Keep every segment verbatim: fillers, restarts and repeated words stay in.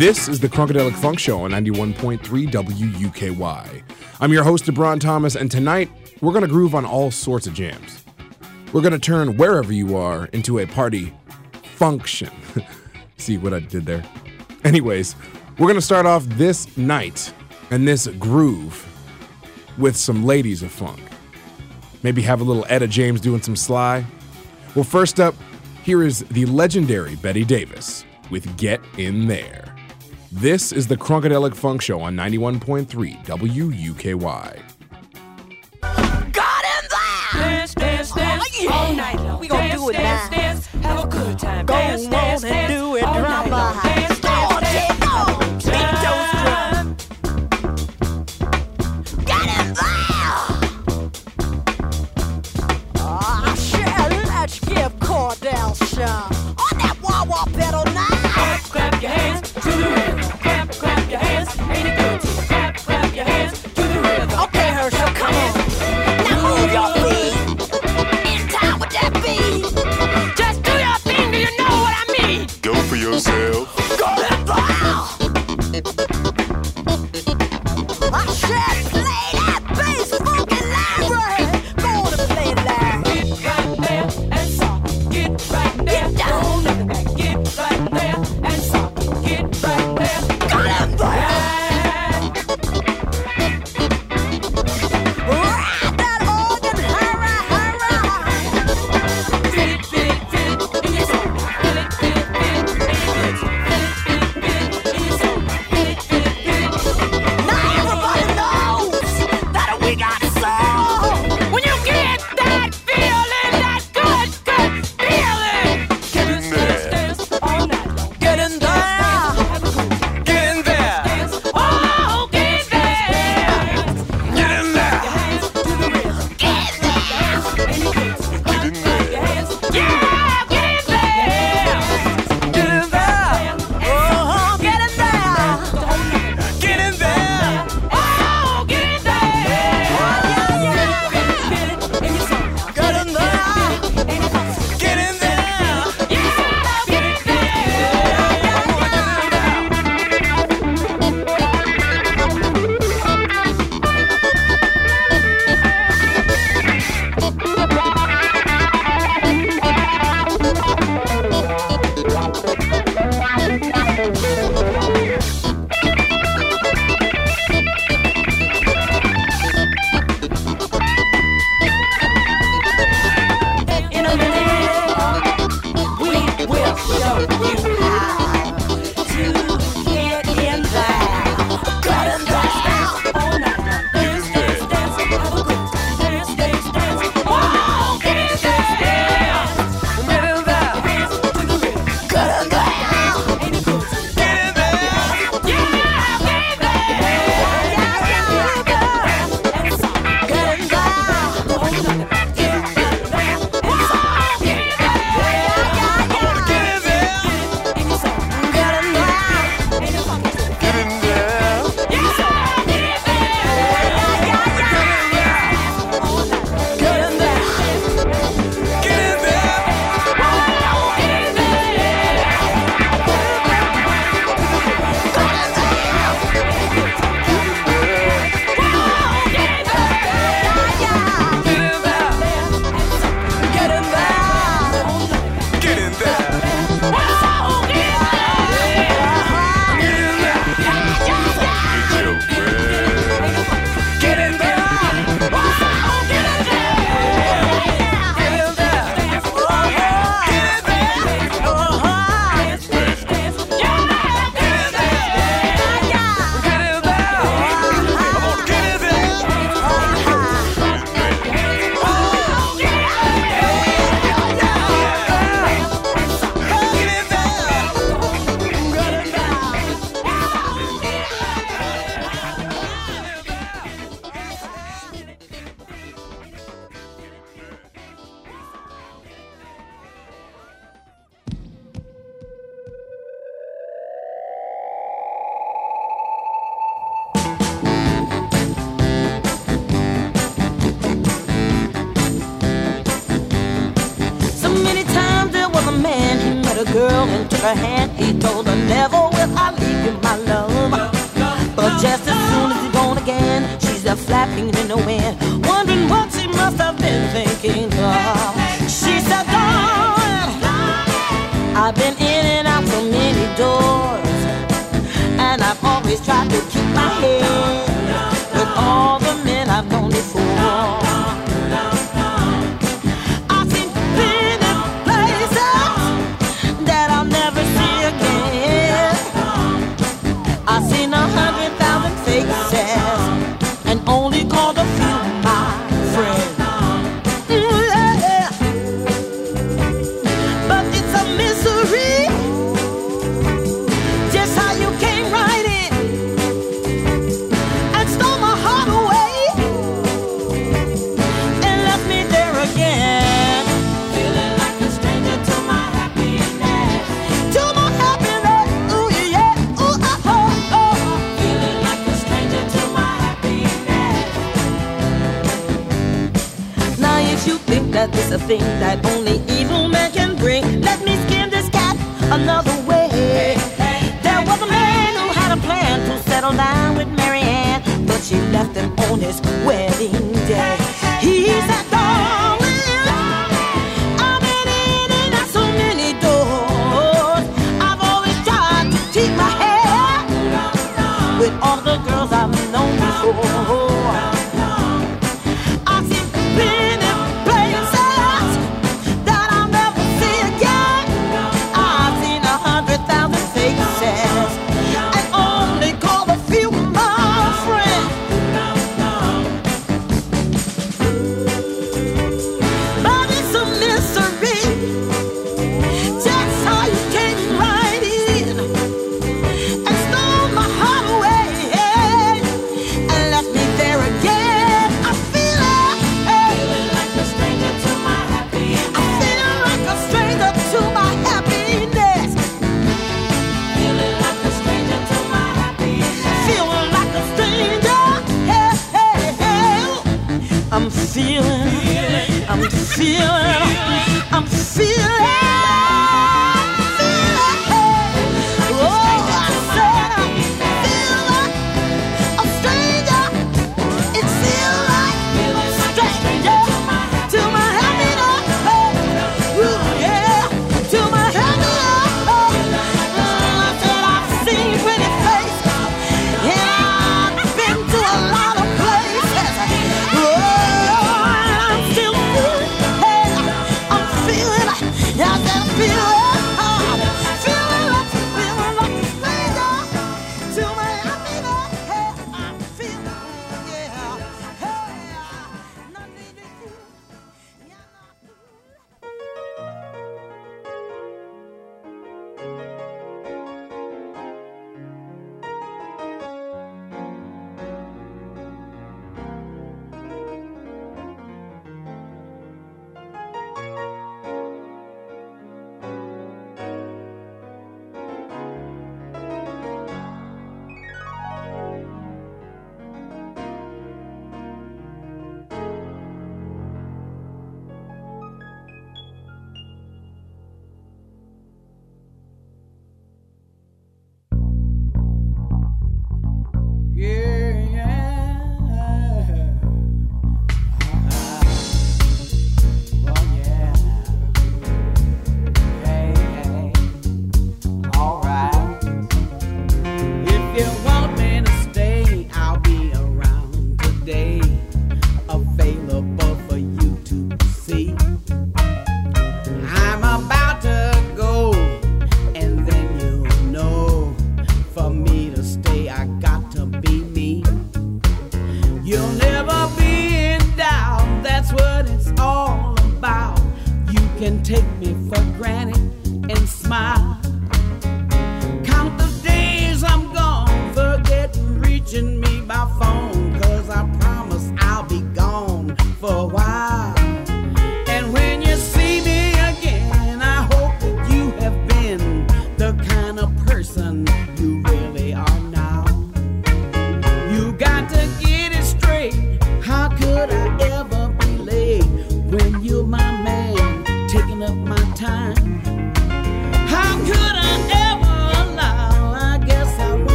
This is the Crunkadelic Funk Show on ninety-one point three W U K Y. I'm your host, DeBron Thomas, and tonight we're going to groove on all sorts of jams. We're going to turn wherever you are into a party function. See what I did there? Anyways, we're going to start off this night and this groove with some ladies of funk. Maybe have a little Etta James doing some Sly. Well, first up, here is the legendary Betty Davis with Get In There. This is the Crunkadelic Funk Show on ninety-one point three W U K Y. Got in there! Dance, dance, dance, oh, yeah. All night long. We gon' dance, do it dance, now. Dance, dance, have a good time. Go dance, on dance, and dance, do it, drama. Dance, dance, dance, dance, beat those drums. Get in there! Ah, shit, let's give Cordell some on that wah-wah pedal now. Clap, clap your hands to the rhythm. Clap, clap your hands, ain't it good to you? Clap, clap your hands to the rhythm. Okay, Herschel, come on. Now move your feet in time with that beat. Just do your thing, do you know what I mean? Go for yourself. Go and blow. I said play that bass funky library. Go on and play that. Get right there and stop. Get right there. Get down. Don't back. Get right there and stop. Get right there. Go and blow. Ride that organ, hurrah, hurrah. Feel it, feel it, feel it in your soul. Feel it, feel it, feel it in your legs. Feel it, feel it, feel it in your soul. Feel it, feel it, feel it. Now everybody knows that we got soul. When you get that feeling, that good, good feeling. Get in there. Dance all night long. Get in there. Get in there. Dance. Oh, get there. Get in there. Your hands to the rhythm. Get there. And you dance. Get in there. Your hands. Yeah, get in there. Get in there. Oh, get in there. Get in there. Oh, get in there. Yeah, yeah. Feel it in your soul. Get in there. And your thoughts. Get in there. Yeah, get in there. In a minute, we will show you how to get in there. Get in there. All night long. Dance, dance, dance. Have a good time. Dance, dance, dance. Oh, get in there. Get in there. Hands to the rhythm. Get in there. Ain't it good? Get in there. Yeah, get in there. Yeah, yeah, yeah. And so, get in there. All night long. Get in there. And so, get in there. I wanna get in there. And you say, get in there. Ain't it funky? Get in there. Yeah, get in there. Yeah, yeah, yeah. All night long. Get in there. Get in there. Oh, get in there. Get in there. Get in there. Get your breath. Get in there. a girl and took her hand. He told her never will I leave you my love. But just as soon as he's gone again, she's a flapping in the wind, wondering what she must have been thinking of. She said, darling, I've been in and out so many doors, and I've always tried to keep my head with all the men I've known before. I've seen many places that I'll never see again. I've seen a hundred thousand faces and only called a few my friends. Mm, yeah. But it's a mystery just how you came right in and stole my heart away and left me there again, feeling like a stranger to my happiness, to my happiness. Ooh yeah, ooh ah oh oh, feeling like a stranger to my happiness. Now if you think that this a thing that only evil men can bring, let me skin this cat another way. There was a man who had a plan to settle down with Mary Ann, but she left him on his wedding day. He said, darling, I've been in and out so many doors. I've always tried to keep my head with all the girls I've known before. I've seen many places that I'll never see again. I've seen a hundred thousand faces and only call a few my friends. But it's a mystery just how you came right in and stole my heart away and left me there again. I feel it, feeling like a stranger to my happiness. I feel like a stranger to my happiness. Feeling like a stranger to my happiness. Feeling like a stranger. Hey, hey, hey. I'm feeling, I'm feeling, I'm feeling. Yeah, I feel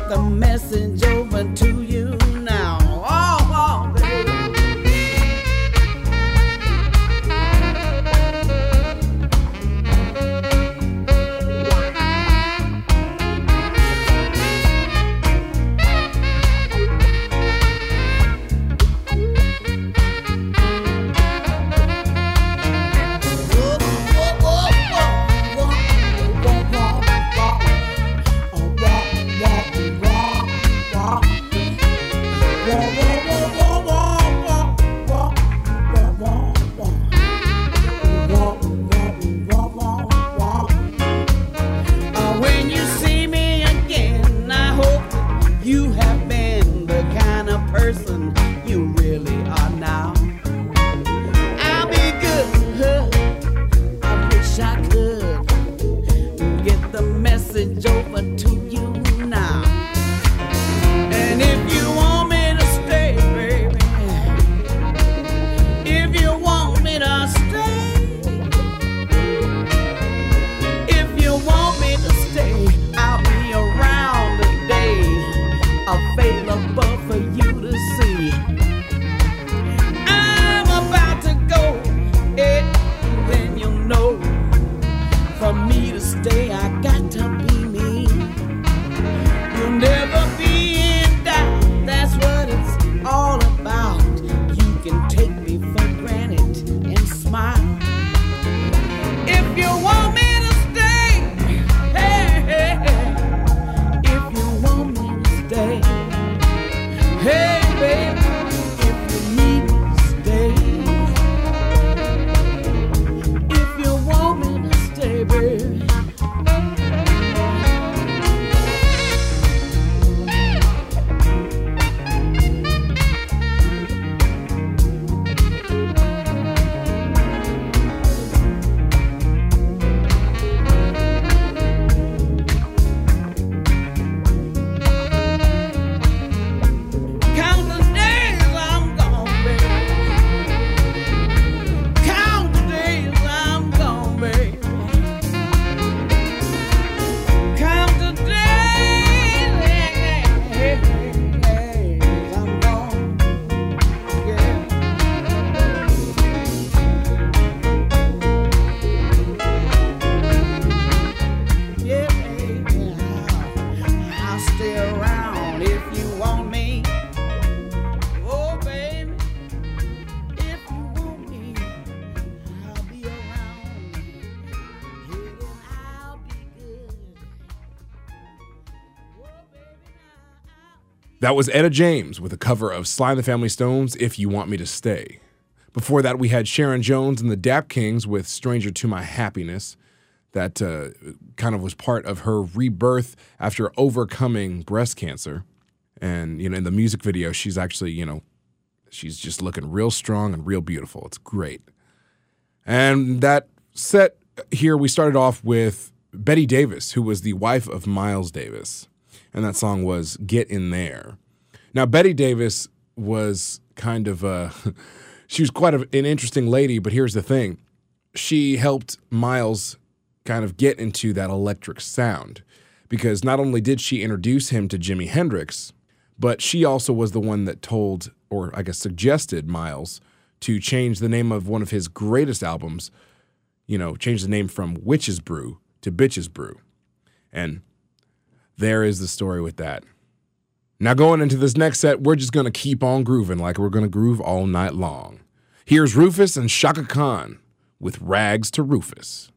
the message over to you now. Oh, oh, baby. When you see me again, I hope you have been the kind of person you really are now. I'll be good. I wish I could get the message over to you now. And if you want me to stay, baby, if you want me to stay, if you want me to stay, I'll be around today, available for you to see. I'm about to go, eh, then you'll know. For me to stay, I got to be me. You'll never be in doubt, that's what it's all about. You can take me for granted and smile. If you want me to stay, hey, hey, hey. If you want me to stay, hey, baby, if you need me to stay, if you want me to stay, baby. Count the days I'm gone, baby. Count the days I'm gone, baby. Count the days I'm gone. Yeah. Yeah, baby, I'll, I'll stay around if you want me. Oh, baby, if you want me, I'll be around. Yeah, I'll be good. Oh, baby, now I'll That was Etta James with a cover of Sly and the Family Stones, If You Want Me to Stay. Before that, we had Sharon Jones and the Dap Kings with Stranger to My Happiness. That uh, kind of was part of her rebirth after overcoming breast cancer. And, you know, in the music video, she's actually, you know, she's just looking real strong and real beautiful. It's great. And that set here, we started off with Betty Davis, who was the wife of Miles Davis. And that song was Get In There. Now, Betty Davis was kind of a, she was quite a, an interesting lady, but here's the thing. She helped Miles kind of get into that electric sound because not only did she introduce him to Jimi Hendrix, but she also was the one that told, or I guess suggested Miles to change the name of one of his greatest albums, you know, change the name from Witch's Brew to Bitch's Brew. And there is the story with that. Now going into this next set, we're just going to keep on grooving like we're going to groove all night long. Here's Rufus and Shaka Khan with Rags to Rufus.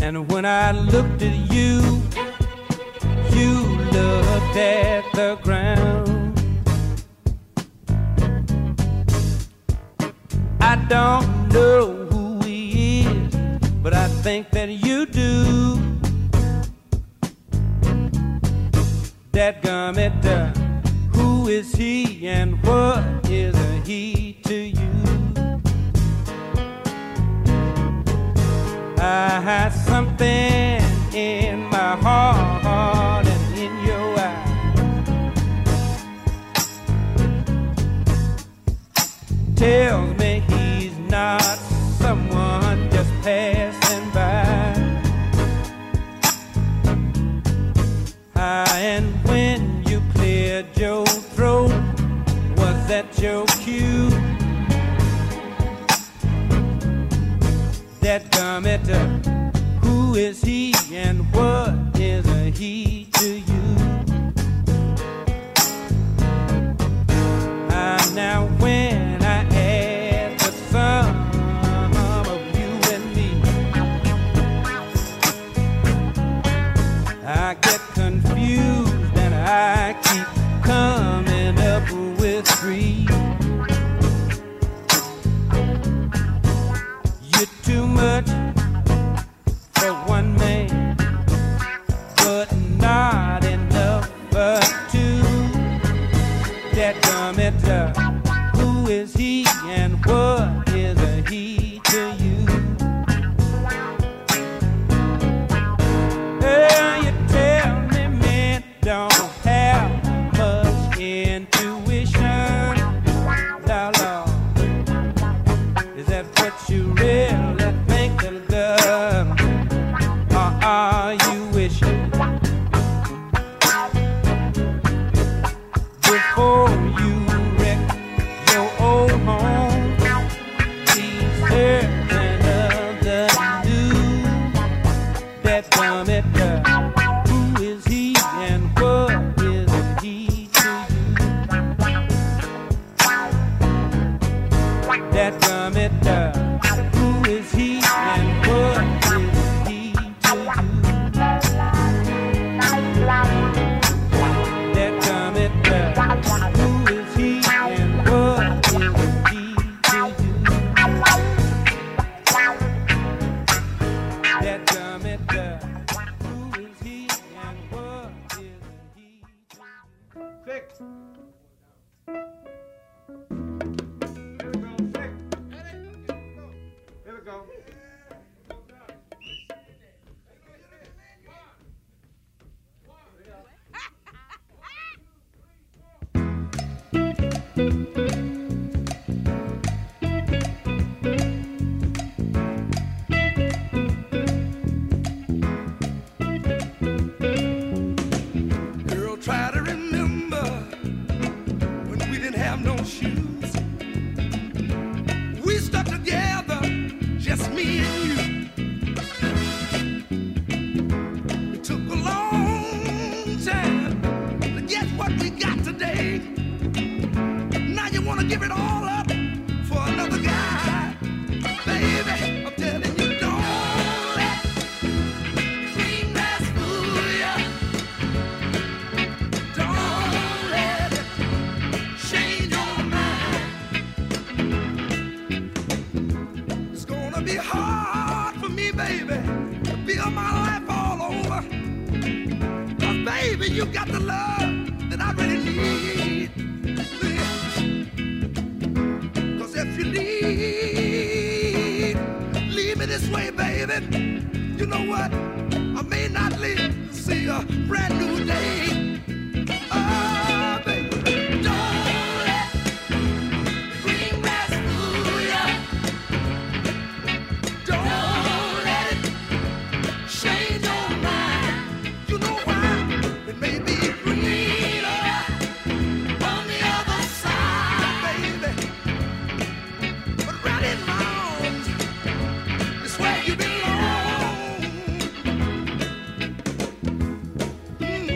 And when I looked at you, you looked at the ground. I don't know who he is, but I think that you do. Dadgummit, uh, who is he and what is a he to you? I had something in my heart and in your eyes tells me he's not someone just passing by. Ah, and when you cleared your throat, was that your cue? Dadgummit, uh, who is he and what is a he to you? Ah, now when I add the sum of you and me, I get confused and I keep coming up with three. You're too much for one man, but not enough for two. Dadgummit, uh, who is he and what is a he to you? Well, you tell me men don't have much intuition. La la, is that what you really think, little girl? Or are you wishing before you wreck your old home? Please heard another new. Dadgummit, uh, who is he and what is he to you? Dadgummit, uh, who is he and what is he to you? Dadgummit, uh, who is he and what is he to you? Dadgummit, uh, who is he and what is he to you? Six. Here we go. Girl, try to remember when we didn't have no shoes. We stuck together, just me and you. It took a long time to get what we got today. Now you wanna give it all up for another guy. Baby, I'm telling you, don't let green grass fool ya. Don't let it change your mind. It's gonna be hard for me, baby, to build my life all over. 'Cause baby, you got the love that I really need. 'Cause if you leave, leave me this way, baby, you know what? I may not live to see a brand new day. Oh, baby, don't let green grass fool ya. Don't let it change your mind. You know why? It may be greener on the other side, baby. But right in my arms is where you belong. Mm.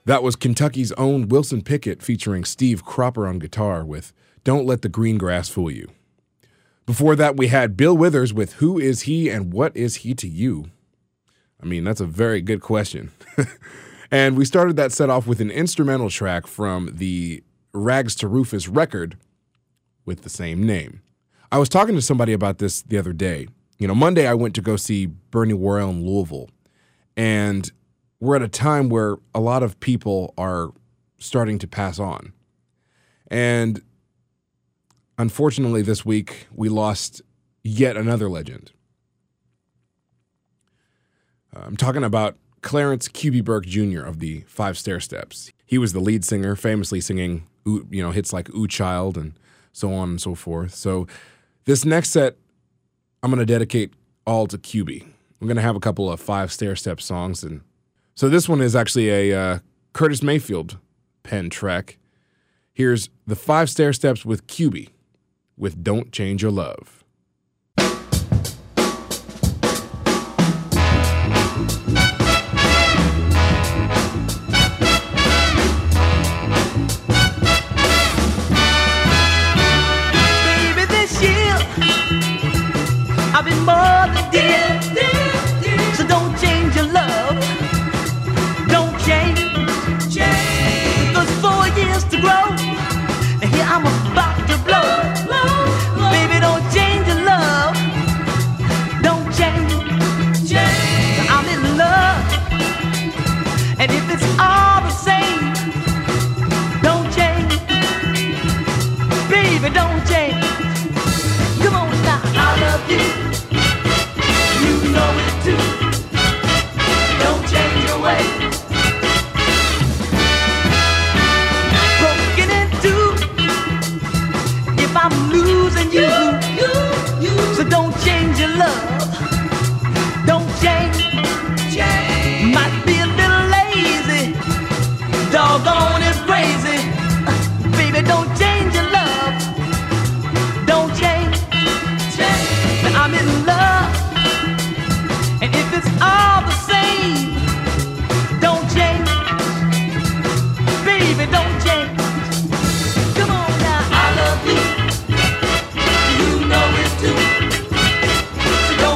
That was Kentucky's own Wilson Pickett featuring Steve Cropper on guitar with Don't Let the Green Grass Fool You. Before that, we had Bill Withers with Who Is He and What Is He to You? I mean, that's a very good question. And we started that set off with an instrumental track from the Rags to Rufus record with the same name. I was talking to somebody about this the other day. You know, Monday I went to go see Bernie Worrell in Louisville, and we're at a time where a lot of people are starting to pass on. And unfortunately this week we lost yet another legend. Uh, I'm talking about Clarence Cuby Burke Junior of the Five Stairsteps. He was the lead singer, famously singing you know hits like Ooh Child and so on and so forth. So this next set I'm going to dedicate all to Cuby. We're going to have a couple of Five Stairstep songs, and so this one is actually a uh, Curtis Mayfield pen track. Here's the Five Stairsteps with Cuby with Don't Change Your Love. Baby, this year I've been more than dear, dear, dear. So don't change your love. Don't change, change. There's four years to grow, and here I'm about to blow. blow, blow. Baby, don't change your love. Don't change, change. I'm in love, and if it's all the same, don't change. Baby, don't change. Come on now, I love you. You know it too. Don't change your ways. Broken in two. If I'm losing you, you, you. So don't change your love. Don't change. Change. Might be a little lazy. Doggone it crazy. Uh, baby, don't change your love. Don't change. Change. I'm in love. And if it's all the same, don't change. Baby, don't change. Come on now, I love you. You know it too. So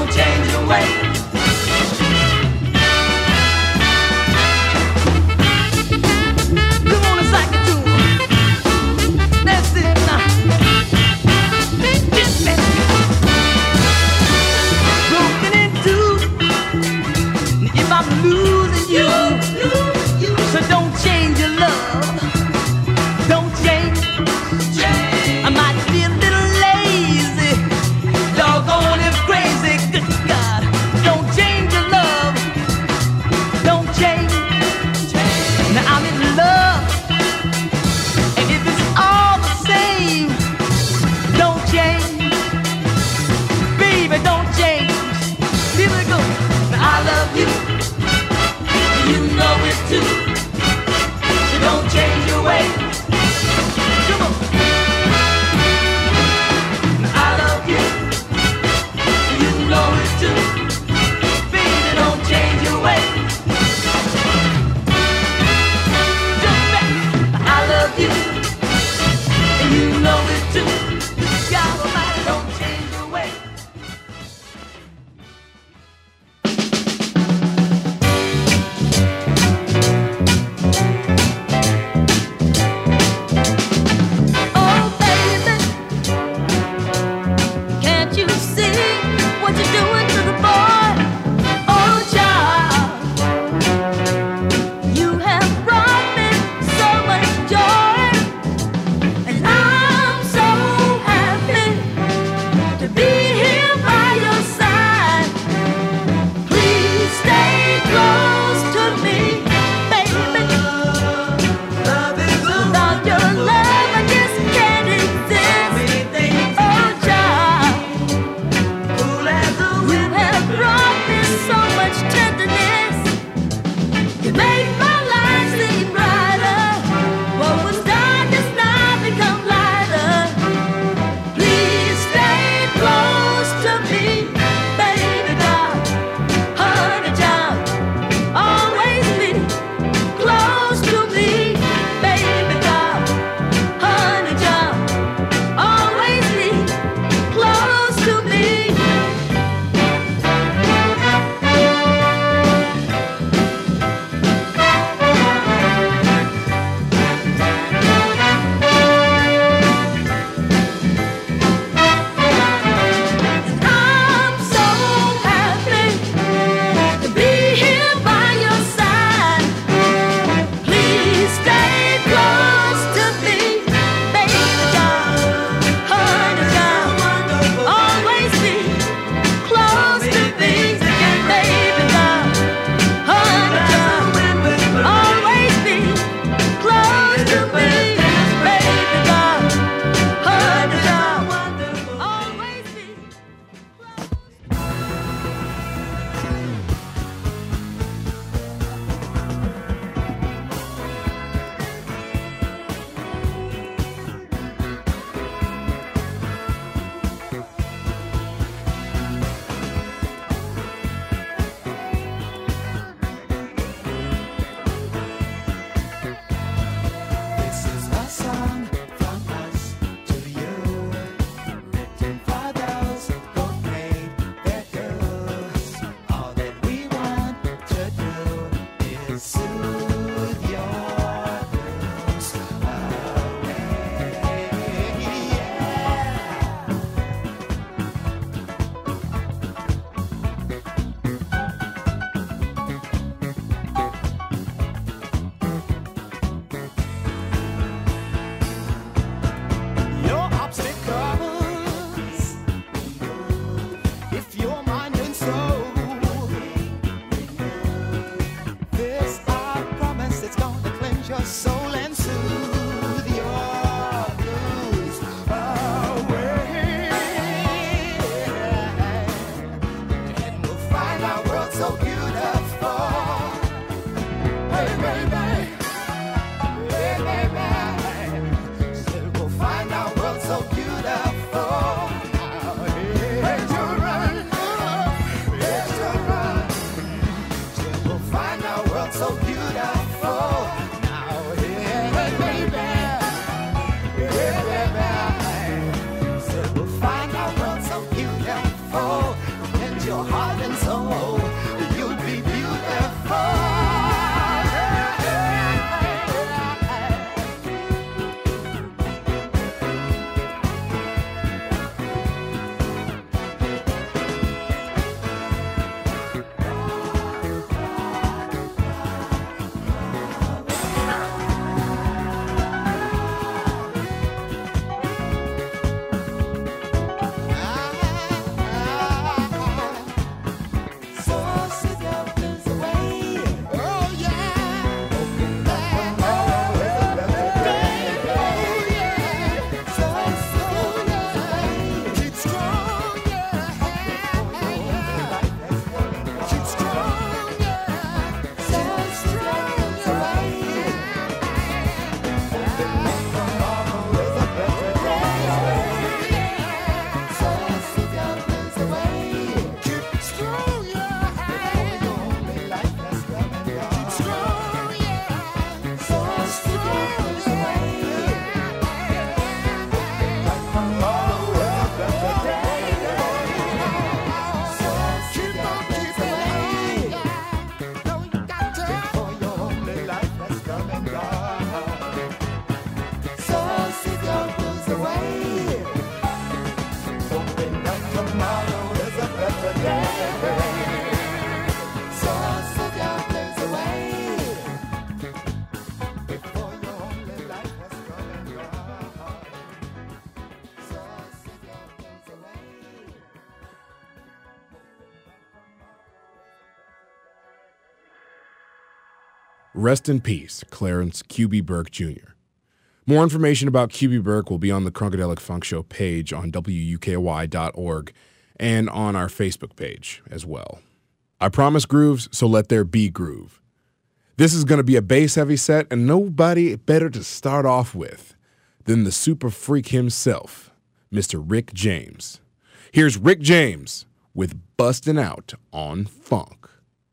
Rest in peace, Clarence Q B Burke Junior More information about Q B Burke will be on the Crunkadelic Funk Show page on W U K Y dot org and on our Facebook page as well. I promise grooves, so let there be groove. This is going to be a bass-heavy set, and nobody better to start off with than the super freak himself, Mister Rick James. Here's Rick James with Bustin' Out on Funk.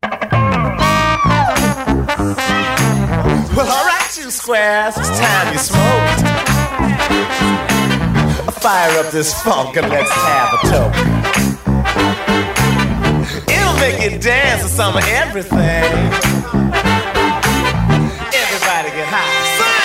Well, all right, you squares, it's time you smoked. Fire up this funk and let's have a toke. It'll make you dance to some of everything. Everybody get high.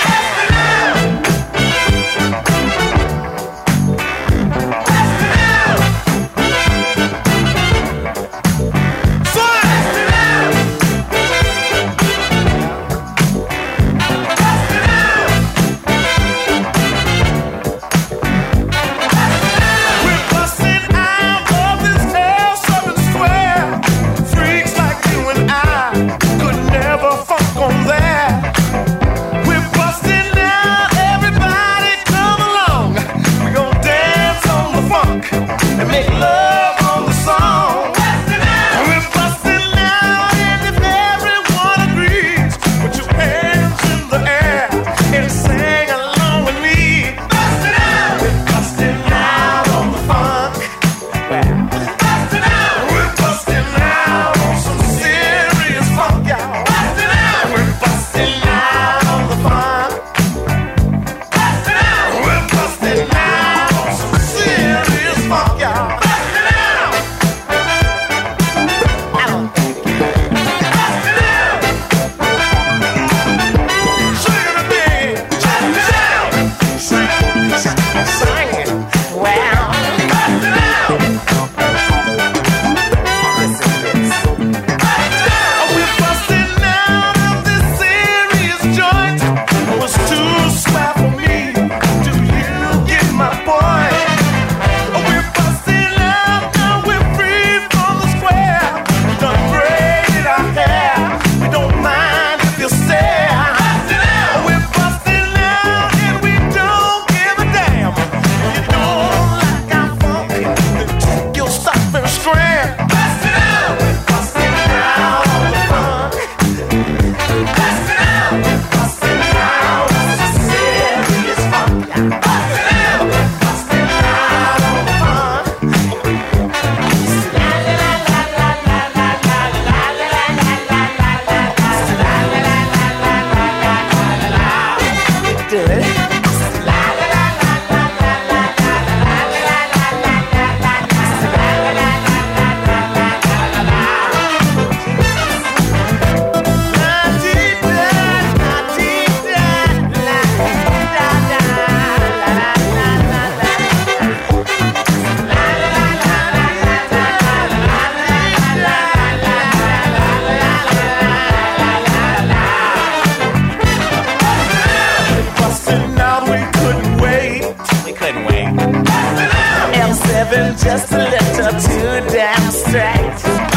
Just a little too damn straight.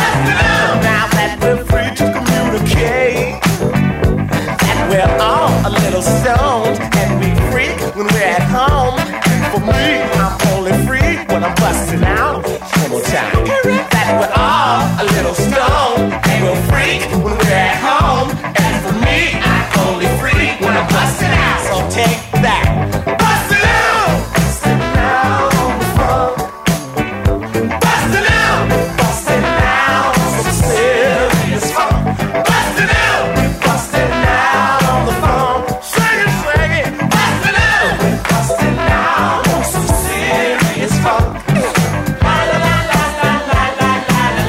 Now that we're free to communicate, that we're all a little stoned, and we freak when we're at home. And for me, I'm only free when I'm busting out. One more time. That we're all a little stoned, and we're freak when we're at home. And for me, I'm only free when I'm busting out. So take that. Bust it out! Busting out on the phone. Bustin' out, bustin' out, some serious funk. Bustin' out, bustin' out on the phone. Swing it, swing it. Bustin' out, bustin' out, some serious funk. La la la la la la la la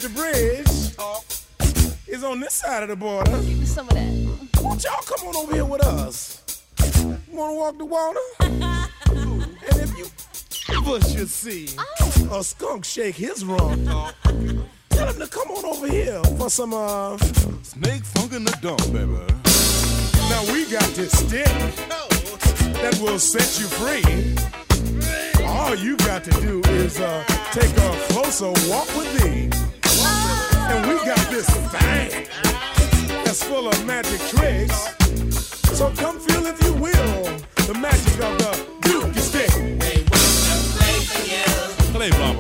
the bridge is on this side of the border. Give me some of that. Won't y'all come on over here with us? You wanna walk the water? And if you ever should see a skunk shake his rump, tell him to come on over here for some uh snake funk in the dump, baby. Now we got this stick that will set you free. All you got to do is uh, take a closer walk with me. And we got this thing that's full of magic tricks. So come feel, if you will, the magic of the Dookie stick. They want to play for you. Play, Bubba.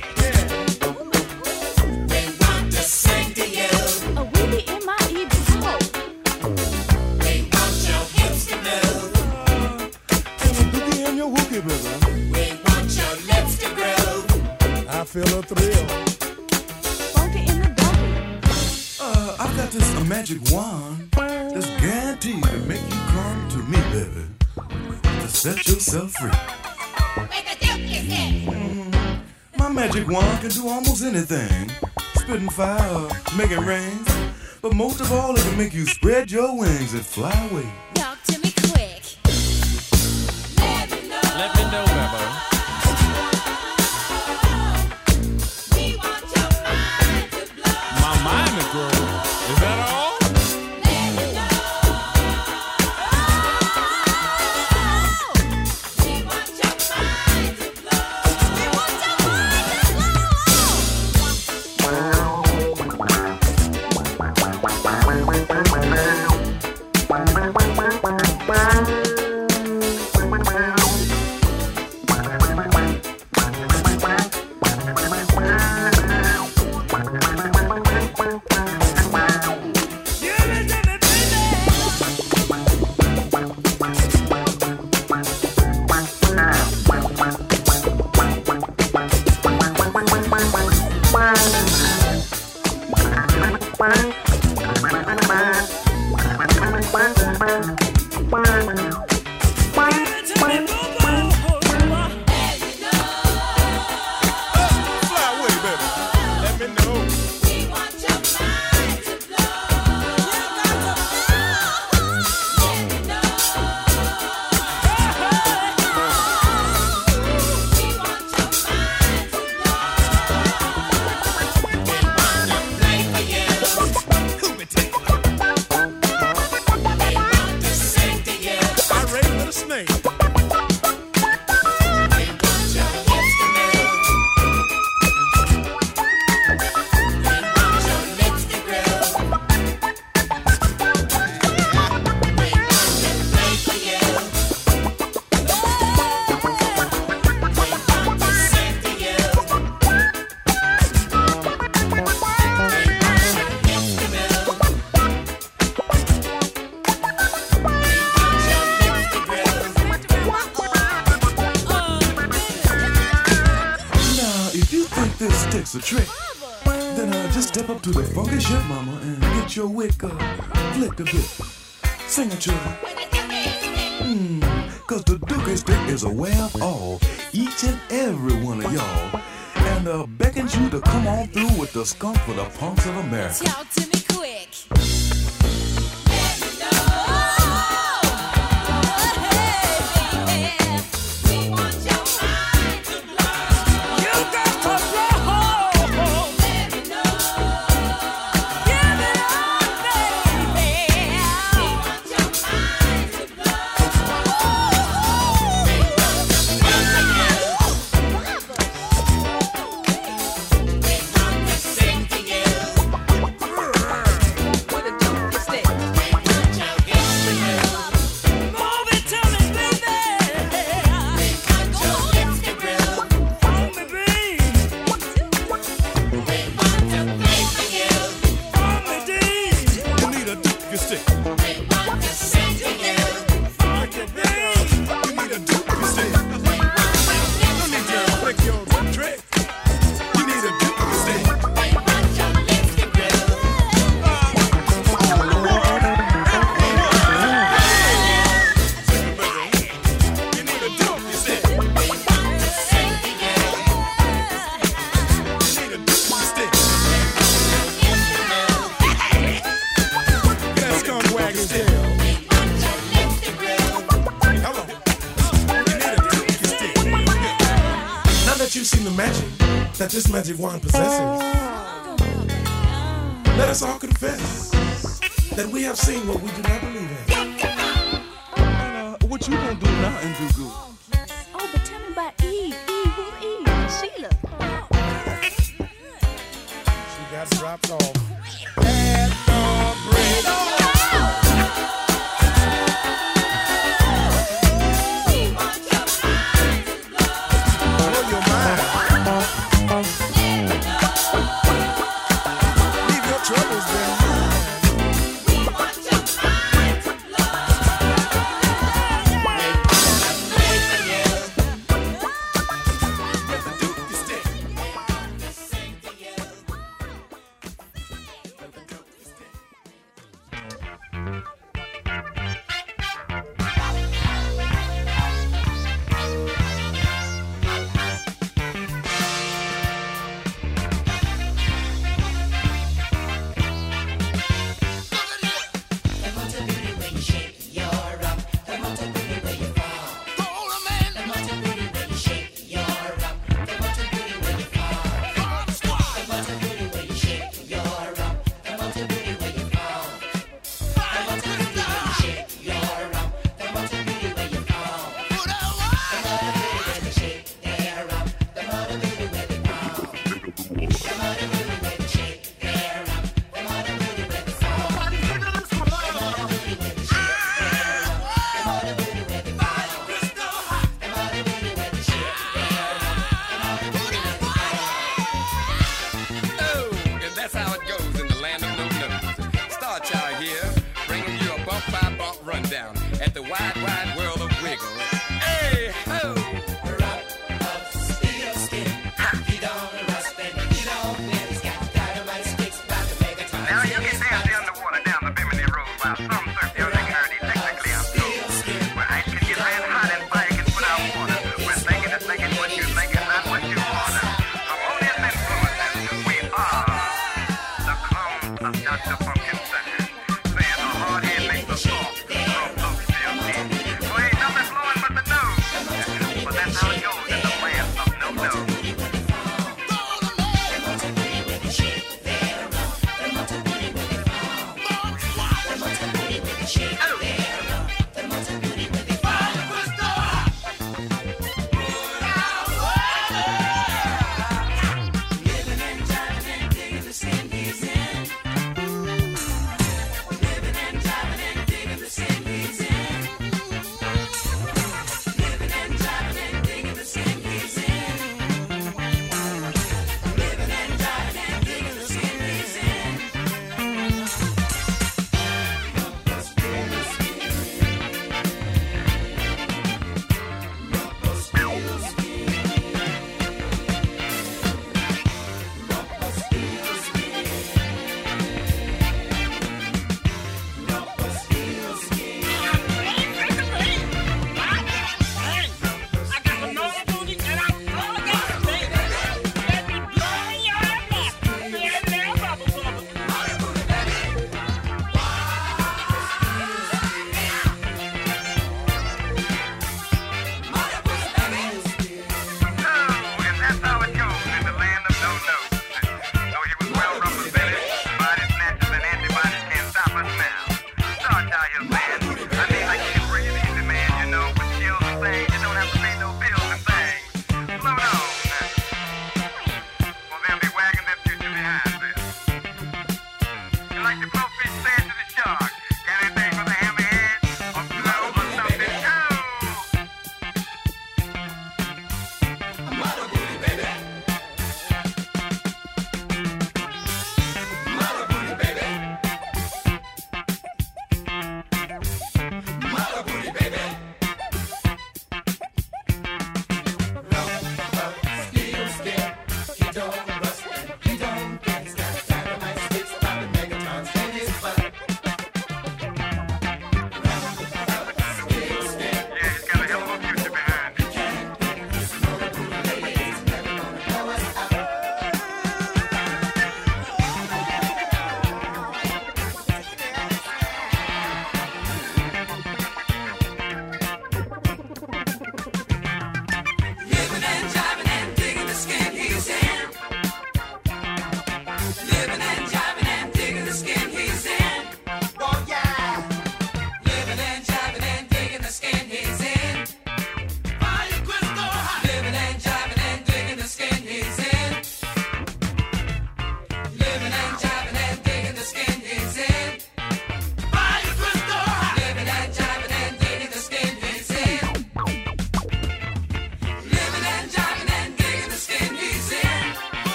They want to sing to you. A weeby in my ear be smoke. They want your hips to move. And a dookie in your wookie, baby. They want your lips to groove. I feel a thrill. Funky in the donkey. Uh, I've got this a magic wand that's guaranteed to make you come to me, baby, to set yourself free. Mm, my magic wand can do almost anything. Spitting fire, make it rain. But most of all, it can make you spread your wings and fly away. Talk to me quick. Let me know. Let me know, Bubba. We want your mind to blow. My mind to grow. Is that all? Let me know. We want your mind to blow. We want your mind to Fly away, baby. Let me know. We want your mind to blow. Let me know. We want your mind to blow. Play for you. They want to sing to you. I raised with a snake. They want your hips to move. They want your lips to groove. They want to play for you. They want to sing to you. They want your hips to move. Now, if you think this takes a trick, then uh, just step up to the funky shit, mama, and get your wick uh, flicked a bit. Sing it, children. Hmm, cause the Dookie stick is aware of all, each and every one of y'all, and uh, beckons you to come on through with the skunk for the punks of America. Talk to me quick. Let me know. Hey, we want your mind to blow. You got to blow. Let me know. Give it up, baby. We want your mind to blow. They want to sing to you. the magic that this magic wand possesses, let us all confess that we have seen what we do not believe in. Uh, what you gonna do now in do good? Oh, but tell me about Eve. Eve, who's Eve? Sheila. She got dropped off. Blow your mind. Leave your troubles behind. Make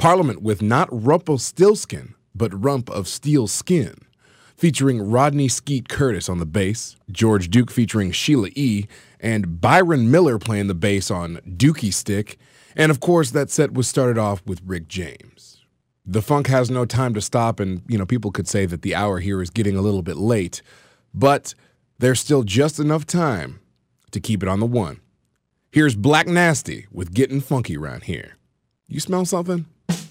Parliament with not Rumpelstiltskin, but Rump of Steel Skin, featuring Rodney Skeet Curtis on the bass, George Duke featuring Sheila E., and Byron Miller playing the bass on Dookie Stick, and of course that set was started off with Rick James. The funk has no time to stop, and you know people could say that the hour here is getting a little bit late, but there's still just enough time to keep it on the one. Here's Black Nasty with Getting Funky Around Here. You smell something?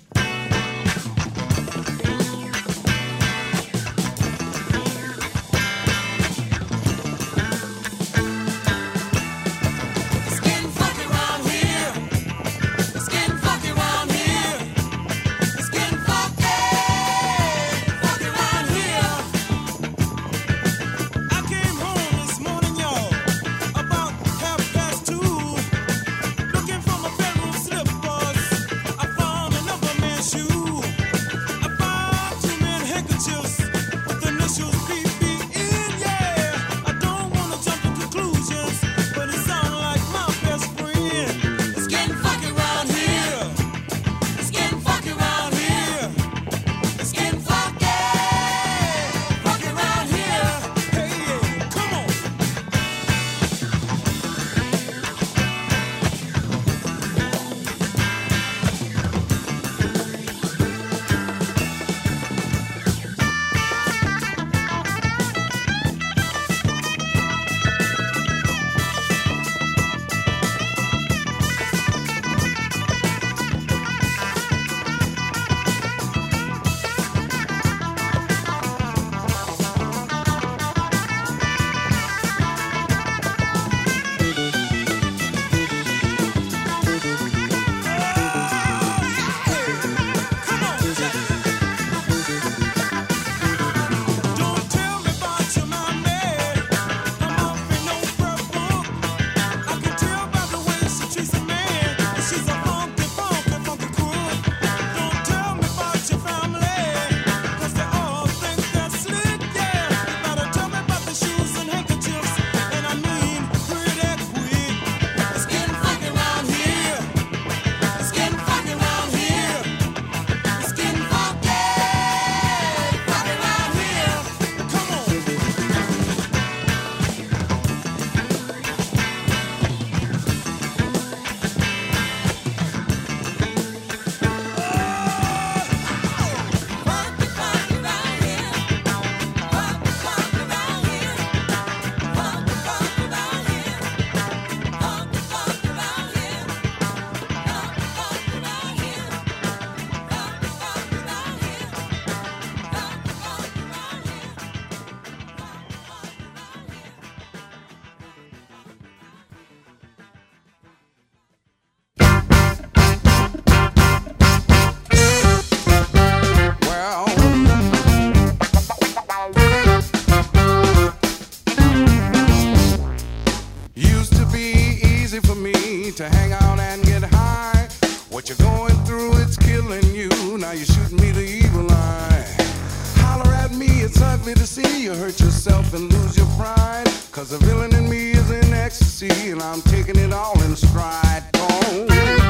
To hang out and get high. What you're going through, it's killing you. Now you're shooting me the evil eye. Holler at me, it's ugly to see you hurt yourself and lose your pride. Cause the villain in me is in ecstasy, and I'm taking it all in stride. Oh.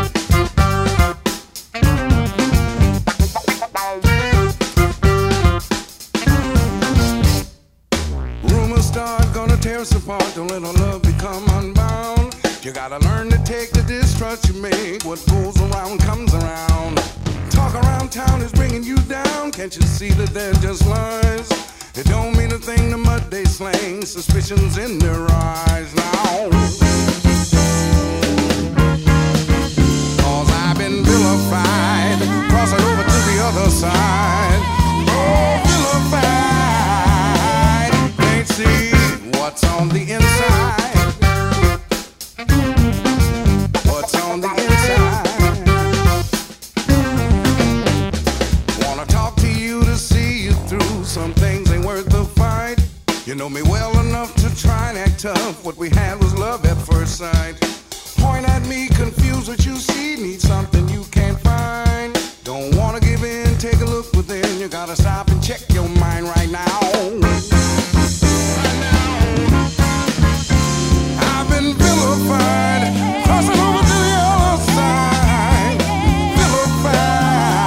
Rumors start, gonna tear us apart. Don't let our love become unbound. You gotta learn to take the distrust you make. What goes around comes around. Talk around town is bringing you down. Can't you see that they're just lies? It don't mean a thing, the mud they slang. Suspicions in their eyes now. Cause I've been vilified. Cross it over to the other side. Oh, vilified. Can't see what's on the inside. What's on the inside? Wanna talk to you to see you through. Some things ain't worth the fight. You know me well enough to try and act tough. What we had was love at first sight. Point at me, confused what you see. Need something you can't find. Don't wanna give in, take a look within. You gotta stop and check your mind right now. Right now. I've been vilified. Crossing over to the other side. Vilified.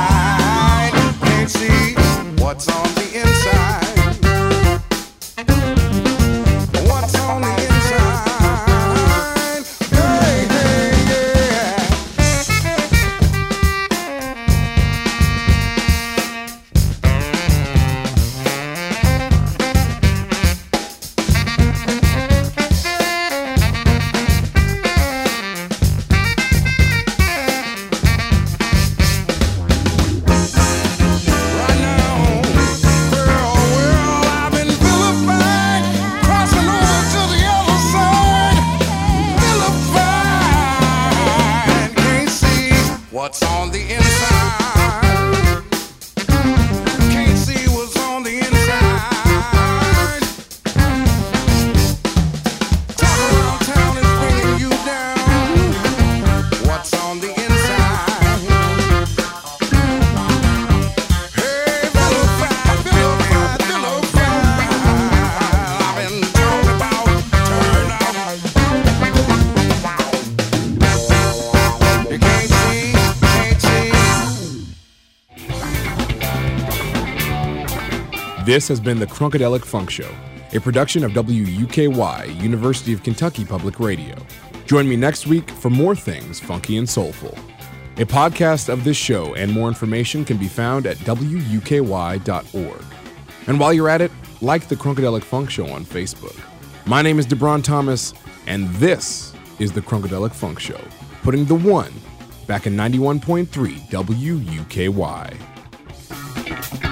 what's on the inside. What's on the inside? Hey, hey, yeah. Right now, girl, well, I've been vilified, crossing over to the other side. Vilified, can't see what's on the inside. Can't see what's on the inside. Talk around town is bringing you down. What's on the inside? Hey, vilified, vilified, vilified. I've been talking about turn up. You can't see, can't see. This has been the Crunkadelic Funk Show, a production of W U K Y, University of Kentucky Public Radio. Join me next week for more things funky and soulful. A podcast of this show and more information can be found at W U K Y dot org. And while you're at it, like the Crunkadelic Funk Show on Facebook. My name is DeBron Thomas, and this is the Crunkadelic Funk Show, putting the one back in ninety-one point three W U K Y.